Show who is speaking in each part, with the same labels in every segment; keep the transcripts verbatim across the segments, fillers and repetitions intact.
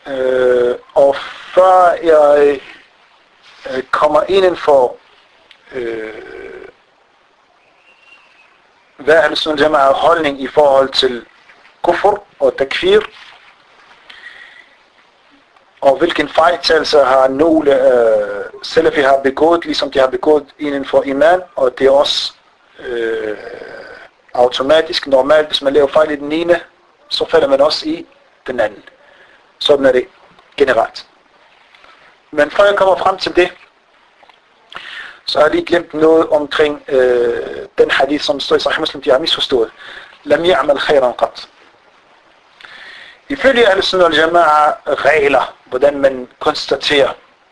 Speaker 1: Øh, og før jeg øh, kommer ind for øh, hvad er det sådan, der er holdning i forhold til kufr og takfir, og hvilken fejltagelse har nogle øh, salafi har begået, ligesom de har begået inden for iman, og det er også øh, automatisk, normalt, hvis man laver fejl i den ene, så falder man også i den anden. Sådan er det generelt. Men før jeg kommer frem til det, så har jeg lige glemt noget omkring øh, den hadith, som står i Sahih Muslim, de har misforstået. Lam ya'mal khayran qat. Ifølge Ahl-Sunnah al-Jama'a regler, hvordan man konstaterer,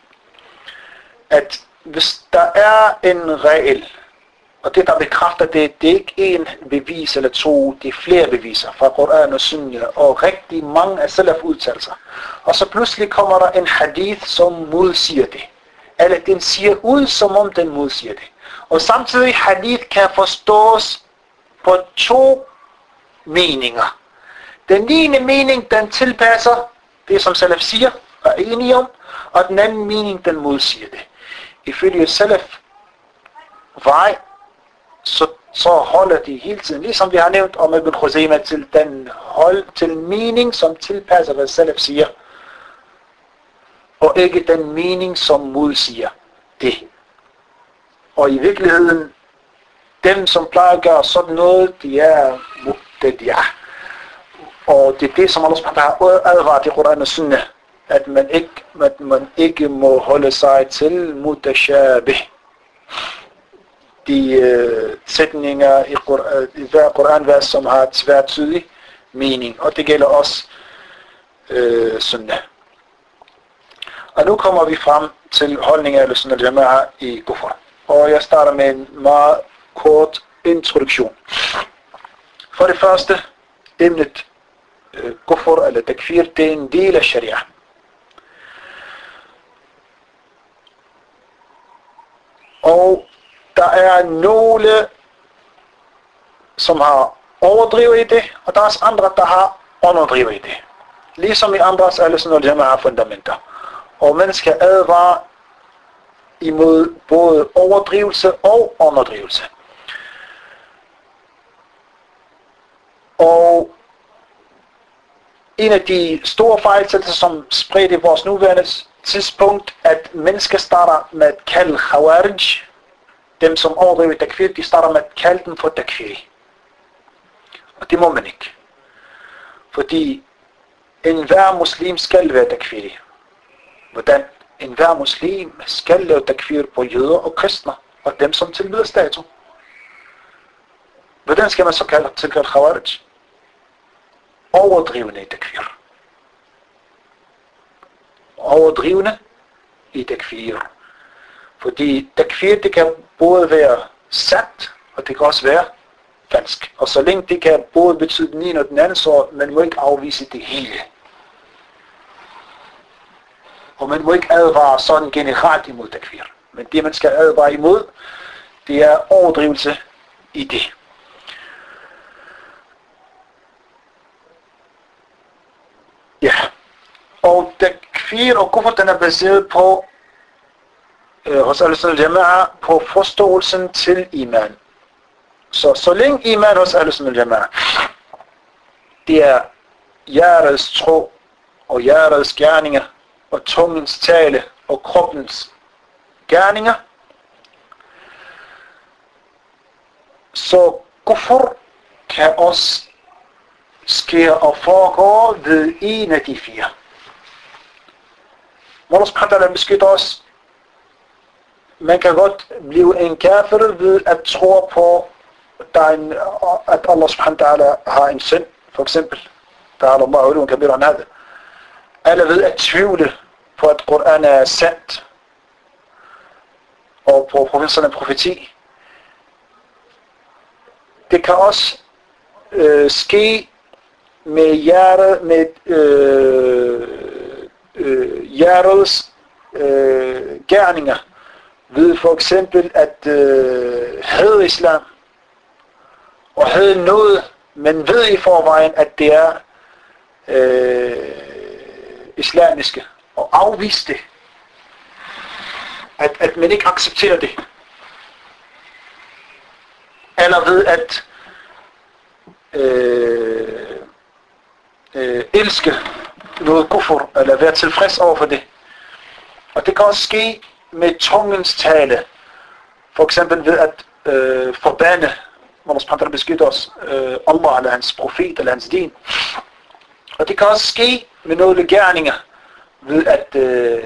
Speaker 1: at hvis der er en regel, og det der bekræfter det, det er ikke en bevis eller to, det er flere beviser fra Koran og Sunnah, og rigtig mange af salaf udtalelser. Og så pludselig kommer der en hadith, som modsiger det. Eller den siger ud, som om den modsiger det. Og samtidig hadith kan forstås på to meninger. Den ene mening, den tilpasser det, som salaf siger og er enige om, og den anden mening, den modsiger det. Ifølge salaf vej, så, så holder de hele tiden, ligesom vi har nævnt om Ibn Khuzaymah, til den hold, til mening, som tilpasser, hvad salaf siger, og ikke den mening, som modsiger det. Og i virkeligheden, dem, som plejer at gøre sådan noget, de er muqtadi'ah. Og det er det, som Allah subhanahu wa ta'ala har advaret i Koran og Sunnah, at man ikke, at man ikke må holde sig til mutashabih. De uh, sætninger i, Koran, i hver Koranvers, som har et tværtydig mening, og det gælder også uh, Sunnah. Og nu kommer vi frem til holdningen af Ahl-Sunnah al-Jama'a i kufr. Og jeg starter med en meget kort introduktion. For det første, emnet uh, kufr eller takfir, det er en del af sharia. Og der er nogle, som har overdrevet i det, og der er også andre, der har underdrevet i det. Ligesom i andres Ahl-Sunnah al-Jama'a fundamenter. Og man skal advare imod både overdrivelse og underdrivelse. Og en af de store fejltagelser, som spredte i vores nuværende tidspunkt, at mennesker starter med at kalde khawarij, dem som overdriver takfir, de starter med at kalde dem for takfir. Og det må man ikke. Fordi enhver muslim skal være takfir. Hvordan? Enhver muslim skal lave takfir på jøder og kristne, og dem som tilbyder statue. Hvordan skal man så kalde tilkalde khawarij? Overdrivende i takfir. Overdrivende i takfir. Fordi takfir, det kan både være sandt, og det kan også være falsk. Og så længe det kan både betyde den ene og den anden, så man må ikke afvise det hele. Og man må ikke advare sådan generelt imod takfir. Men det man skal advare imod, det er overdrivelse i det. Ja. Og takfir og kufr, den er baseret på øh, hos Ahl-Sunnah al-Jama'a på forståelsen til iman. Så så længe iman hos Ahl-Sunnah al-Jama'a, det er hjertets tro og hjertets gerninger og tungens tale og kroppens gerninger, så kufr kan også ske og foregå ved en af de fire. Allah subhanahu wa ta'ala beskytter os. Man kan godt blive en kafir ved at tro på, at Allah subhanahu wa ta'ala har en søn, for eksempel. Ta'ala Allahu ulun kabiran hada. Eller ved at tvivle på, at Koran er sandt, og på profeternes profeti. Det kan også øh, ske med hjerte, med øh, øh, hjertets øh, gerninger, ved for eksempel at øh, hade islam, og havde noget, men ved i forvejen, at det er øh, islamiske og afvise det. At, at man ikke accepterer det. Eller ved at øh, øh, elske noget kufur, eller være tilfreds over for det. Og det kan også ske med tungens tale. For eksempel ved at øh, forbande, hvor man sprænder beskytter os, øh, Allah eller hans profet eller hans din. Og det kan også ske med nogle gerninger, ved at øh,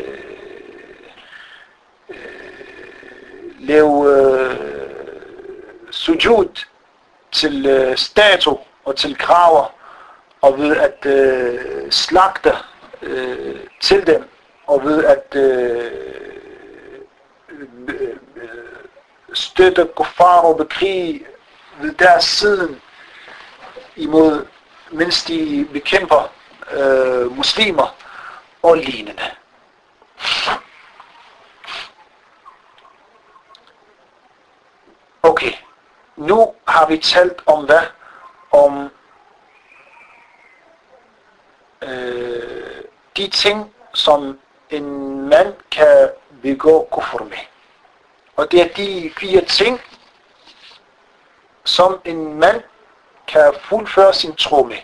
Speaker 1: øh, lave øh, sujud til øh, statue og til graver, og ved at øh, slagte øh, til dem, og ved at øh, øh, støtte kuffar og bekrige ved deres siden imod, mens de bekæmper øh, muslimer og lignende. Okay, nu har vi talt om hvad? Om øh, de ting, som en mand kan begå kufr med. Og det er de fire ting, som en mand kan fuldføre sin tro med.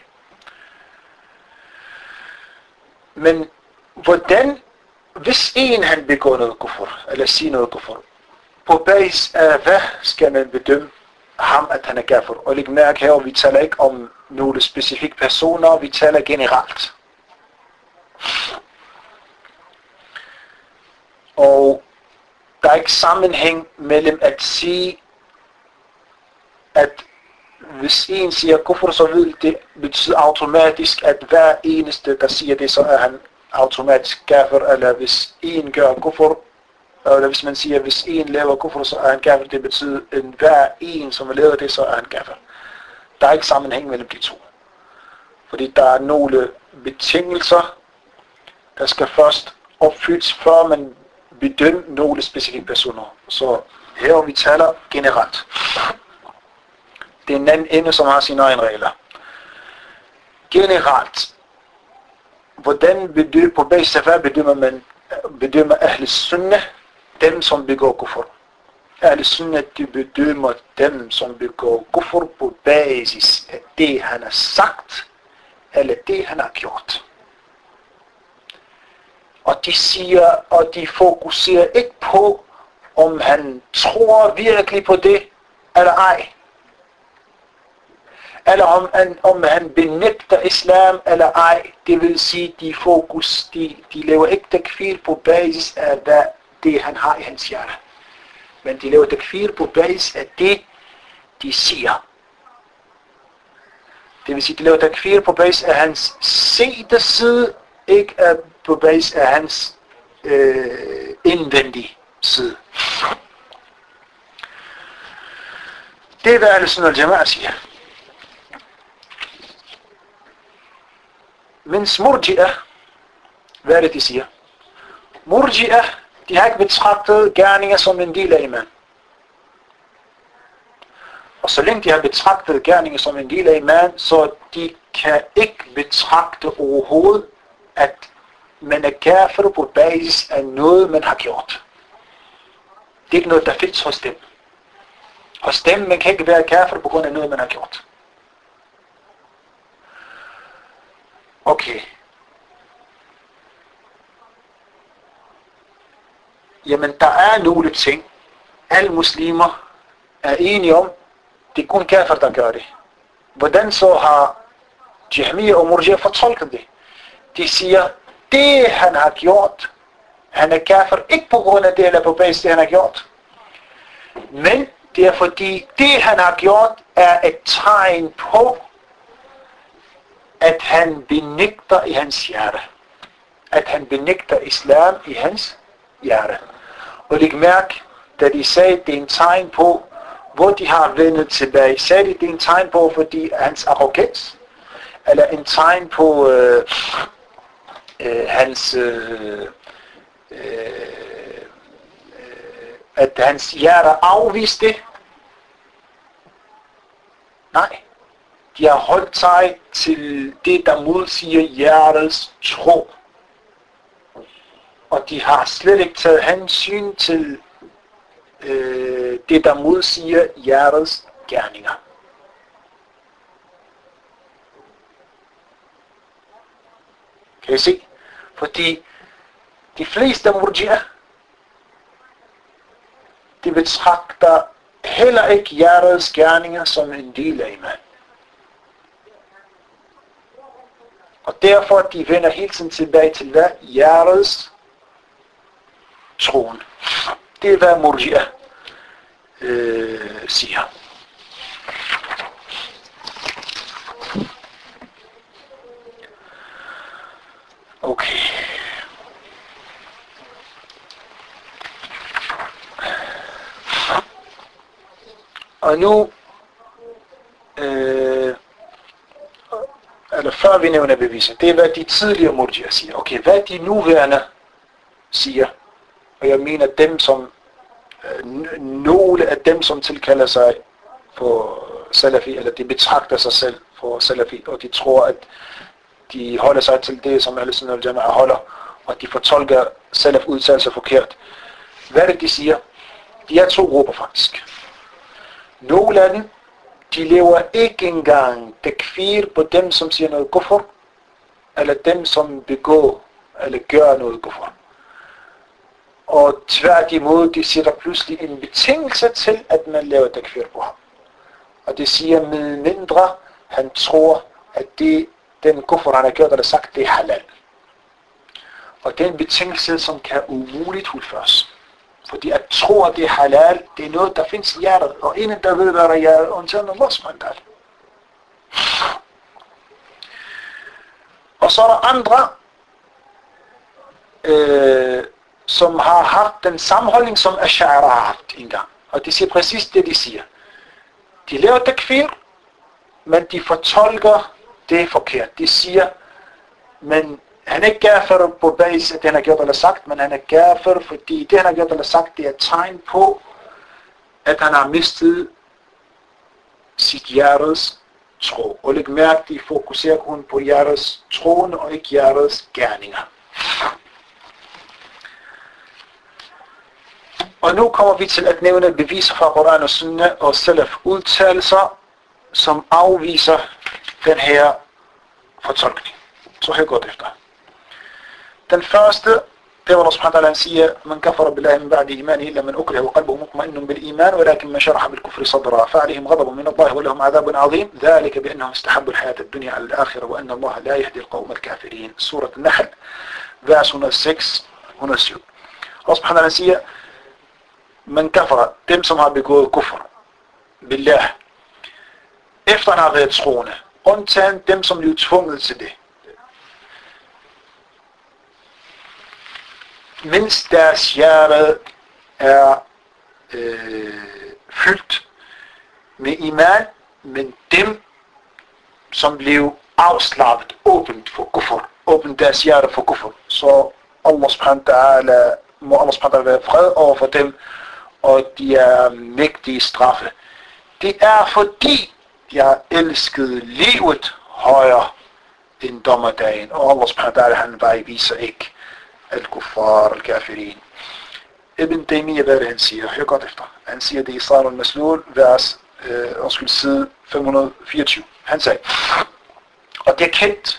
Speaker 1: Men hvordan, hvis en han begår noget kufr, eller siger noget kufr, på basis af hvad skal man bedømme ham, at han er kafir? Og læg mærke her, vi taler ikke om nogle specifikke personer, vi taler generelt. Og der er ikke sammenhæng mellem at sige, at hvis en siger kufr, så vil det betyde automatisk, at hver eneste, der siger det, så er han automatisk kafir, eller hvis en gør kufr, eller hvis man siger, at hvis en laver kufr, så er han kafir, det betyder, at hver en, som har lavet det, så er han kafir. Der er ikke sammenhæng mellem de to. Fordi der er nogle betingelser, der skal først opfyldes, før man bedømmer nogle specifikke personer. Så her vi taler generelt. Det er en anden ende, som har sine egne regler. Generelt, hvordan bedømmer, på basis af hvad bedømmer man, bedømmer Ahl Sunnah dem, som begår kufr? Ahl Sunnah, de bedømmer dem, som begår kufr på basis af det, han har sagt, eller det, han har gjort. Og de siger, og de fokuserer ikke på, om han tror virkelig på det, eller ej. Eller om han, om han benægter islam, eller ej. Det vil sige, de fokus, de, de laver ikke takfir på basis af, hvad det han har i hans hjerte. Men de laver takfir på basis af det, de siger. Det vil sige, de laver takfir på basis af hans sete side, ikke af på basis af hans øh, indvendige side. Det er hvad Ahl Sunnah wal Jama'a siger. Mens Murji'ah, hvad er det de siger? Murji'ah, de har ikke betragtet gerninger som en del af iman. Og så længe de har betragtet gerninger som en del af iman, så de kan ikke betragte overhovedet, at man er kafir på basis af noget, man har gjort. Det er ikke noget, der findes hos dem. Hos dem, man kan ikke være kafir på grund af noget, man har gjort. Okay. Jamen, der er nogle ting, alle muslimer er enige om, det er kun kafir, der gør det. Hvordan så har Jahmiya og Murji'a fortolket det? De siger, det han har gjort, han er kafir ikke på grund af det, eller på basis det han har gjort. Men det er fordi, det han har gjort, er et tegn på, at han benægter i hans hjerte. At han benægter islam i hans hjerte. Og læg mærke, da de sagde, det er en tegn på, hvor de har vendt tilbage. Sagde de, det er en tegn på, fordi hans arrogans, eller en tegn på øh, øh, hans, øh, øh, at hans hjerte afviste det. Nej. De har holdt sig til det, der modsiger hjertets tro. og de har slet ikke taget hensyn til øh, det, der modsiger hjertets gerninger. Kan I se? Fordi de fleste murji'er, de betragter heller ikke hjertets gerninger som en del af iman. Og derfor de vender hele tiden tilbage til hvad? Hjertets troen. Det er hvad murji'er øh, siger. Okay. Og nu, øh, eller før vi nævner beviser, det er hvad de tidligere murji'er siger. Okay, hvad de nuværende siger, og jeg mener dem som, øh, nogle af dem som tilkalder sig for salafi, eller de betragter sig selv for salafi, og de tror at de holder sig til det som alle sådan noget jama'a holder, og de fortolker salaf udtalelser forkert. Hvad er det de siger? De er to grupper faktisk. Nogle af dem, de lever ikke engang takfir på dem, som siger noget kufr, eller dem, som begår, eller gør noget kufr. Og tværtimod, de sætter pludselig en betingelse til, at man laver takfir på ham. Og det siger med mindre, han tror, at det, den kufr, han har gjort eller sagt, det er halal. Og det er en betingelse, som kan umuligt fuldføres. Fordi at tro, at det er halal, det er noget, der findes i hjertet, og ingen der ved, hvad der er hjertet, undtagen Allah subhanahu wa ta'ala. Og så er der andre, øh, som har haft den sammenholdning, som Ash'ara har haft engang. Og de siger præcis det, de siger. De laver takfir, men de fortolker det forkert. De siger, men han er ikke kafir på basis, at det han har gjort eller sagt, men han er kafir, fordi det han har gjort eller sagt, det er et tegn på, at han har mistet sit hjertes tro. Og læg mærke, de fokuserer kun på hjertes troen og ikke hjertes gerninger. Og nu kommer vi til at nævne beviser fra Koran og Sunna og salaf udtalelser, som afviser den her fortolkning. Så hør godt efter. Den første, det var Allah subhanahu wa ta'ala siger, man kafara billahi min ba'di imani illa man ukriha wa qalbuhu mutma'innun bil iman walakin man sharaha bil kufri sadra fa'alihim ghadabun min Allah wa lahum 'adhabun 'azim dhalika bi annahum istahabbu al-hayata ad-dunya 'ala al-akhirah wa anna Allah la yahdi al-qawma al-kafirin. Surah An-Nahl, vers et hundrede og seks til et hundrede og syv. Allah subhanahu wa ta'ala siger, man kafara, dem som har begået kufr billah, efter han har været troende, undtagen dem som blev tvunget til det. Mens deres hjerte er øh, fyldt med iman, men dem, som blev afslappet, åbent for kufr, åbent deres hjerte for kufr, så Allah subhanahu wa ta'ala, må Allah subhanahu wa ta'ala være fred over for dem, og de er mægtige straffe. Det er fordi, de har elsket livet højere end dommerdagen, og Allah subhanahu wa ta'ala, han vejviser ikke al-kuffar, al-kafirin. Ibn Taymiyyah, hvad er det, han siger? Hør godt efter. Han siger det i Israr al-Maslul, vers, øh, undskyld, side fem hundrede og fireogtyve. Han sagde, og det er kendt,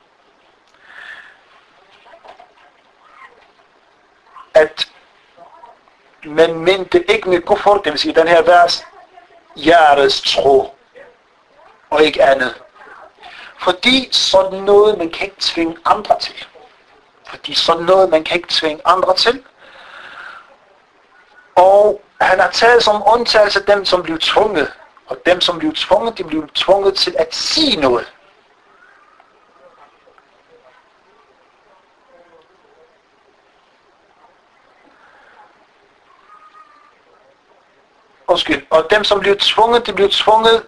Speaker 1: at man mente ikke med kufr, det vil sige den her vers, hjertets tro, og ikke andet. Fordi sådan noget, man kan ikke tvinge andre til. Fordi sådan noget, man kan ikke tvinge andre til. Og han har taget som undtagelse dem, som blev tvunget. Og dem, som blev tvunget, de blev tvunget til at sige noget. Undskyld. Og dem, som blev tvunget, de blev tvunget.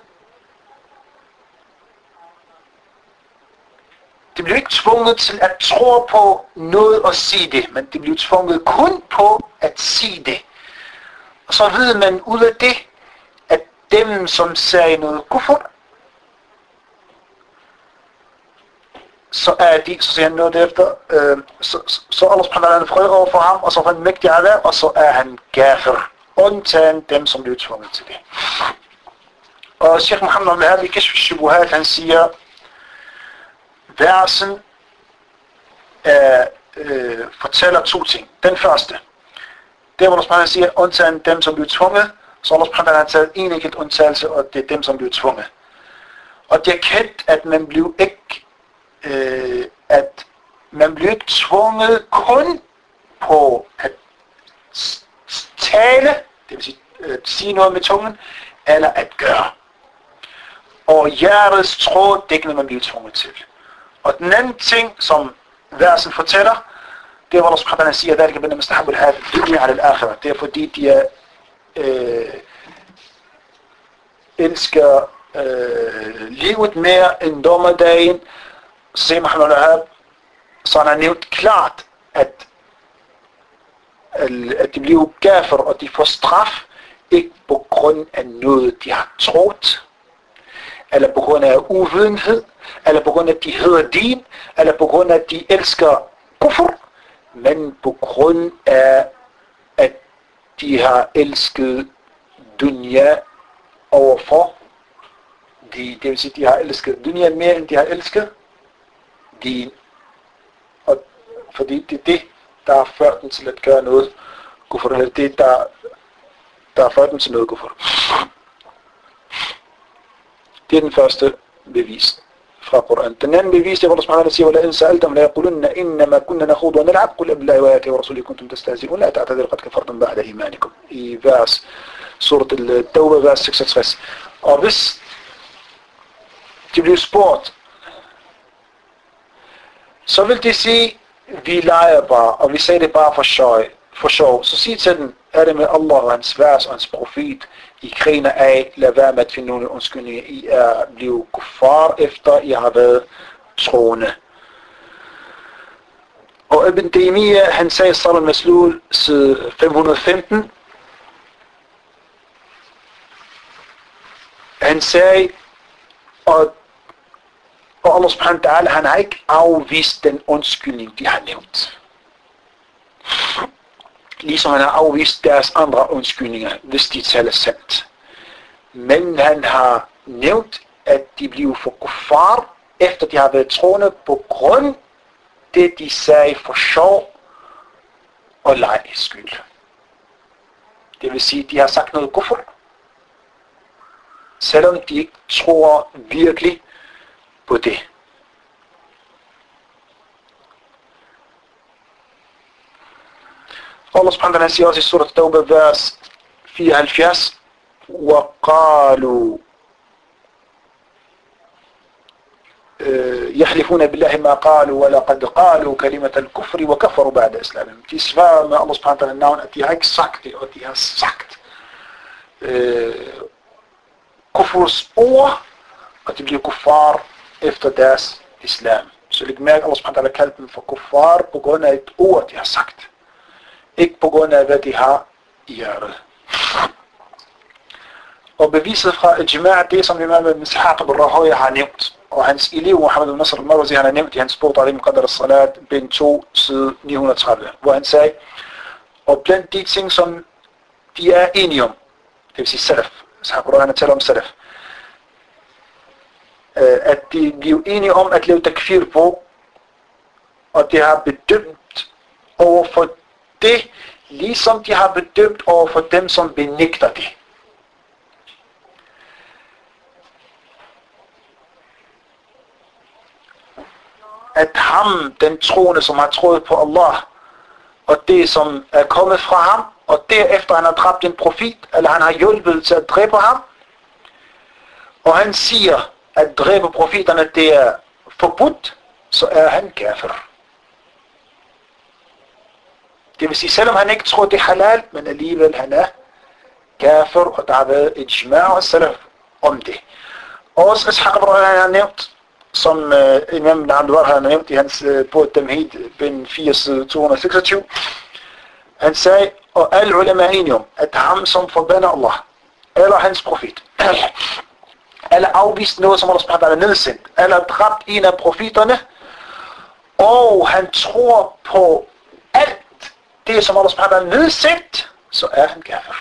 Speaker 1: De blev ikke tvunget til at tro på noget og sige det, men de blev tvunget kun på at sige det. Og så ved man ud af det, at dem, som sagde noget kufr, så er de, så siger han noget derefter, øh, så, så, så Allah subhanahu wa ta'ala fred over for ham, og så får han mægtig adab, og så er han kafir, undtagen dem, som bliver tvunget til det. Og Sheikh Muhammad al-Wahhab i Kashf al-Shubuhat, han siger, versen øh, øh, fortæller to ting. Den første, det er, hvor Allah subhanahu wa ta'ala siger, undtagen dem, som bliver tvunget, så Allah subhanahu wa ta'ala har taget en enkelt undtagelse, og det er dem, som bliver tvunget. Og det er kendt, at man bliver ikke øh, at man bliver ikke tvunget kun på at tale, det vil sige at sige noget med tungen, eller at gøre. Og hjertets tråd, det er ikke noget, man bliver tvunget til. Og den anden ting, som versen fortæller, det er, hvor Allah subhanahu wa ta'ala siger, ذَلِكَ بِنَّ مَسْتَحَبُ الْحَيَاةَ الدُّنْيَا عَلَى الْآخِرَةِ. Det er fordi, de er, øh, elsker øh, livet mere end dommedagen. Så Muhammad al-Wahhab, så han har nævnt klart, at, at de bliver kafir, og de får straf, ikke på grund af noget, de har troet, eller på grund af uvidenhed, eller på grund af, at de hedder din, eller på grund af, at de elsker kufr, men på grund af, at de har elsket dunya overfor. De, det vil sige, at de har elsket dunya mere, end de har elsket din. Og fordi det er det, der har ført dem til at gøre noget kufr, eller det, der, der har ført dem til noget kufr. Det er den første bevis fra Koran. Den anden bevis, det er, hvor Allah subhanahu wa ta'ala siger, وَلَئِنْ سَأَلْتَمْ لَيَقُولُنَّ إِنَّمَا كُنَّا نَخُوضُ وَنَلْعَبُ قُلْ أَبِاللَّهِ وَآيَاتِهِ وَرَسُولِهِ كُنْتُمْ تَسْتَهْزِئُونَ لَا تَعْتَذِرُوا قَدْ كَفَرْتُمْ بَعْدَ إِيمَانِكُمْ. I vers, surat al-Tawbah, vers seksogtres. Og hvis de bliver spurgt, så vil de sige, vi leger bare, og vi siger det bare for sjov. For sjov. Så sig til dem, er det med Allah og hans vers og hans profet, I griner af, lad være med at finde nogle undskyldninger. I er blevet kuffar efter I har været troende. Og Ibn Taymiyyah, han sagde i Sarh al-Maslul, side fem hundrede og femten, han sagde, og, og Allah subhanahu wa ta'ala, han har ikke afvist den undskyldning, de har nævnt. Ligesom han har afvist deres andre undskyldninger, hvis de taler sandt. Men han har nævnt, at de bliver for kuffar, efter de har været troende på grund det, de sagde for sjov og lejligheds skyld. Det vil sige, at de har sagt noget kufr, selvom de ikke tror virkelig på det. Allah subhanahu wa ta'ala siger også i surat Tawbah, vers fireoghalvfjerds, وَقَالُوا يَحْلِفُونَ بِاللَّهِ مَا قَالُوا وَلَقَدْ قَالُوا كَلِمَةَ الْكُفْرِ وَكَفَرُوا بَعْدَ إِسْلَامِهِمْ. De svarer med Allah subhanahu wa ta'ala navn, at de har ikke sagt det, og de har sagt øh, kufrs ord, og de bliver kuffar efter deres islam. Så læg mærke, Allah subhanahu wa ta'ala kaldte dem for kuffar på grund af et ord, de har sagt. Ikke på grund af, hvad de har i hjertet. Og beviset fra ijma' det, som Imam ibn Ishaq ibn Rahoya har nævnt, og hans elev Muhammad ibn Nasr al-Marwazi, han har nævnt i hans bog Ta'lim Qadr al-Salat, bind to, side ni hundrede og tredive, hvor han sagde, og blandt de ting, som de er enige om, det vil sige salaf, Ishaq ibn Rahoya taler om salaf, at de bliver enige om at lave takfir på, og de har bedømt over for det, ligesom de har bedømt over for dem, som benægter det. At ham, den troende, som har troet på Allah, og det, som er kommet fra ham, og derefter han har dræbt en profet, eller han har hjulpet til at dræbe ham, og han siger, at dræbe profeterne, det er forbudt, så er han kafir. Det vil sige, selvom han ikke tror, det er halal, men alligevel han er kafir, og der har været ijma' og salaf om det. Og også Ishaq ibn Rahoya har nævnt, som uh, Imam ibn Abdul Wahhab har nævnt i hans uh, bog Tamhid, bind fire, side to hundrede og seksogtyve. Han sagde, og alle ulema er enige om, at ham, som forbander Allah, eller hans profet, eller afvist noget, som Allah subhanahu wa ta'ala nedsendt, eller dræbt en af profeterne, og han tror på alt det, som Allah subhanahu wa ta'ala nedsat, så er han kafir.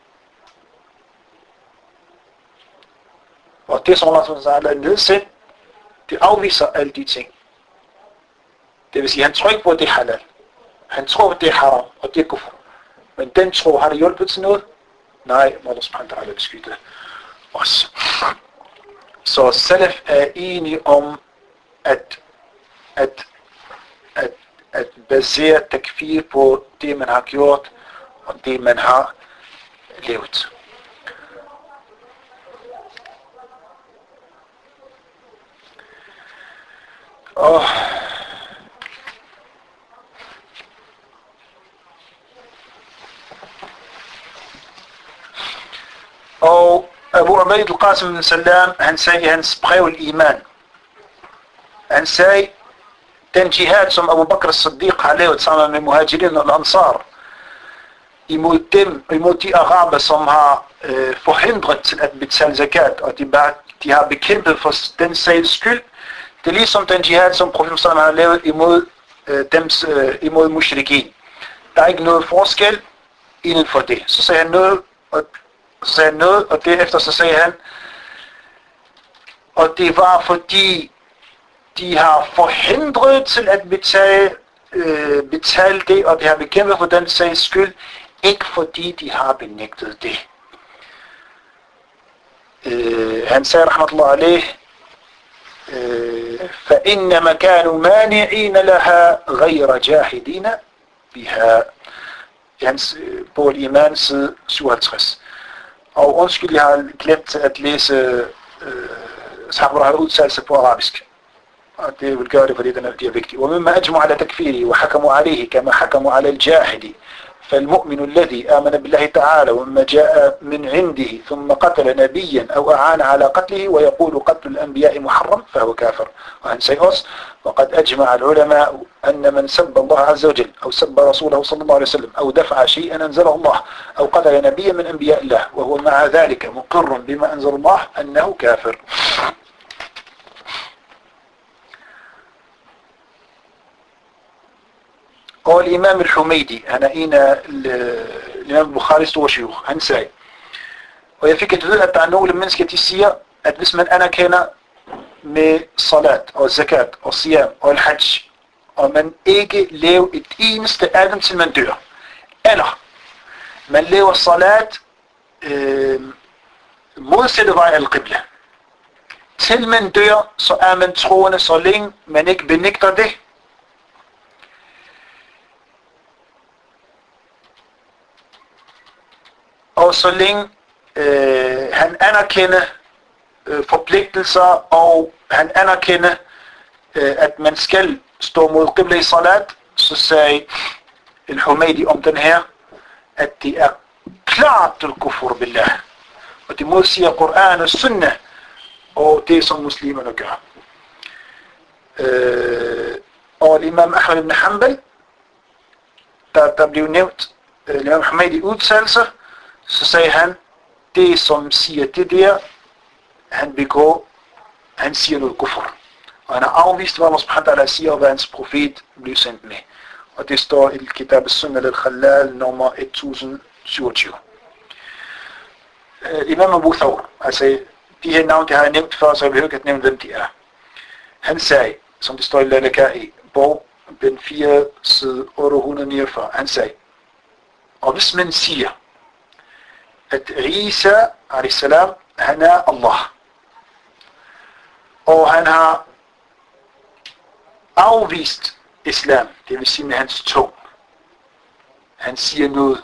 Speaker 1: Og det, som Allah subhanahu wa ta'ala nedsat, det afviser alle de ting. Det vil sige, han tror ikke på, at det er halal. Han tror, at det er haram, og det er kufr. Men den tro, har det hjulpet til noget? Nej, Allah subhanahu wa ta'ala beskytter os. Så salaf er enige om at, at, at, at basere takfir på det, man har gjort, og det, man har levet. Og Og Abu Ubaid al-Qasim ibn Salam, han sagde i hans brev al-Iman, han sagde, den jihad, som Abu Bakr as-Siddiq har lavet sammen med muhajirin og ansar, imod dem, imod de araber, som har øh, forhindret til at betale zakat, og de, de har bekæmpet for den sags skyld, det er ligesom den jihad, som profeten sallam har lavet imod, øh, dems, øh, imod mushrikin. Der er ikke noget forskel inden for det. Så sagde han noget, og Så sagde han noget, og derefter så sagde han, og det var fordi de har forhindret til at betale, øh, betale det, og de har bekæmpet for den sags skyld, ikke fordi de har benægtet det. Øh, han sagde, rahmatullah alayh, فإنما كانوا مانعين لها غير جاهدين بها. Hans på al-Iman side syvoghalvtreds. Og undskyld, jeg har glemt at læse øh, sahaber har udtalt sig på arabisk. Og det vil gøre det, fordi den er, det er vigtigt. ومما أجمع على تكفيره وحكموا عليه كما حكموا على الجاهد فالمؤمن الذي آمن بالله تعالى وما جاء من عنده ثم قتل نبيا أو أعان على قتله ويقول قتل الأنبياء محرم فهو كافر. وعن سيئوس وقد أجمع العلماء أن من سب الله عز وجل أو سب رسوله صلى الله عليه وسلم أو دفع شيئا أنزله الله أو قتل نبيا من أنبياء الله وهو مع ذلك مقر بما أنزل الله أنه كافر. Og Imam al-Humaydi, han er en af Imam Bukharis store shuyukh, han sagde, og jeg fik at vide, at der er nogle mennesker, de siger, at hvis man anerkender med salat og zakat og siyam og al-hajj, og man ikke lever et eneste af dem, til man dør, eller man lever salat øh, modsætte vej al-qibla, til man dør, så er man troende, så længe man ikke benægter det, og så længe øh, han anerkender øh, forpligtelser, og han anerkender, øh, at man skal stå mod qibla i salat, så sagde al-Humaydi om den her, at det er klart al-kufur billah. Og det modsiger Koran og Sunnah, og det som muslimerne gør. Øh, og Imam Ahmad ibn Hanbal, der, der blev nævnt, øh, Imam Humaydi udtalelser, så sagde han, det som siger det der, han begår, han siger noget kufr. Og han har afvist, hvad Allah subhanahu wa ta'ala siger, og hvad hans profet blev sendt med. Og det står i Kitab al-Sunnah al-Khalal nummer et tusind syvogtyve. Uh, Imam Abu Thawr, altså de her navn, det har jeg nævnt før, så jeg behøver ikke at nævne, hvem de er. Han sagde, som det står i Lalaka'i, bog, den fire, side otte hundrede niogfyrre, han sagde, og hvis man siger, at Isa, alayhi salam, han er Allah. Og han har afvist islam, det vil sige med hans tung. Han siger noget.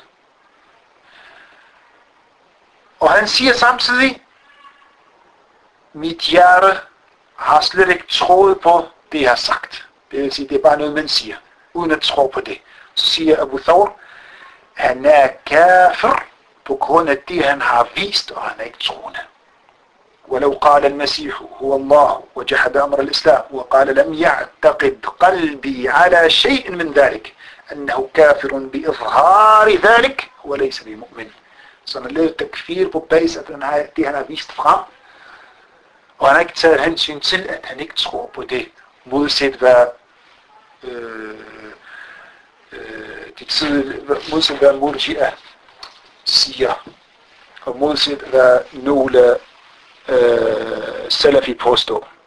Speaker 1: Og han siger samtidig, mit hjerte har slet ikke troet på det, jeg har sagt. Det vil sige, det er bare noget, man siger, uden at tro på det. Så siger Abu Thawr, han er kafir, på grund af det, han har vist, og han er ikke troende. ولو قال المسيح هو الله وجحد أمر الإسلام وقال لم يعتقد قلبي على شيء من ذلك أنه كافر بإظهار ذلك وليس بمؤمن. Så man lavede takfir på basis af det, han har vist frem, og han har ikke taget hensyn til, at han ikke tror på det, modsat hvad øh, øh, de tidlige, modsat hvad Murji'a siger, og modsat hvad nogle øh, Salafi påstår.